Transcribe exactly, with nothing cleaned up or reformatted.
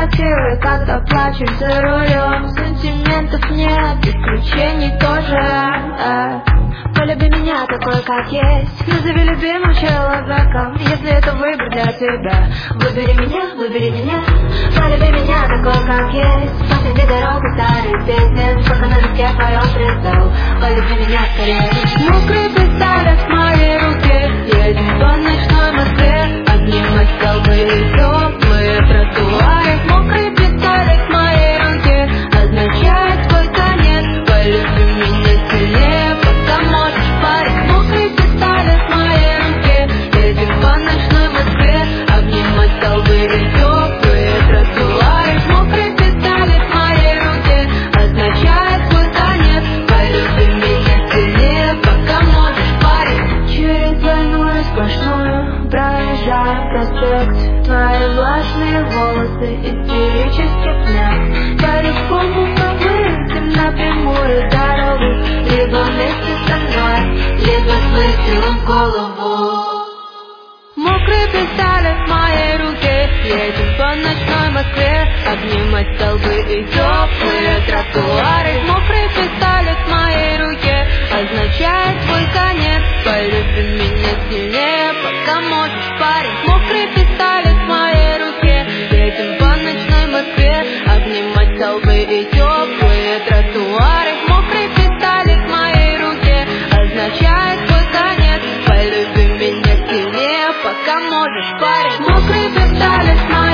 фотографируй, когда плачешь за рулем. Сантиментов нет, исключений тоже. э. Полюби меня такой, как есть. Назови любимым человеком, если это выбор для тебя. Выбери меня, выбери меня. Полюби меня такой, как есть. Посреди дороги старых песен, сколько на виске твоем прицел. Полюби меня скорее. Мокрый пистолет в моей руке, едем по ночной Москве. Обнимать столбы и теплые тротуары. Мокрый пистолет в моей руке означает твой конец. Полюби меня сильнее, пока можешь, парень. Мокрый пистолет в моей руке, едем по ночной Москве. Обнимать столбы и теплые тротуары. Мокрый пистолет в моей руке означает твой конец. Полюби меня сильнее, пока можешь, парень. Через двойную сплошную проезжаю проспект. Твои влажные волосы истерически снят. По-любому мы выйдем на прямую дорогу, либо вместе со мной, либо с выстрелом в голову. Мокрый пистолет в моей руке, едем по ночной Москве. Обнимать столбы и теплые тротуары. Мокрый пистолет в моей руке означает твой конец. Полюби меня сильнее, пока можешь, парень. Мокрый пистолет в моей руке, едем по ночной Москве. Обнимать столбы и теплые тротуары. Мокрый пистолет в моей руке означает твой конец. Полюби меня сильнее, пока можешь, парень. Мокрый пистолет в моей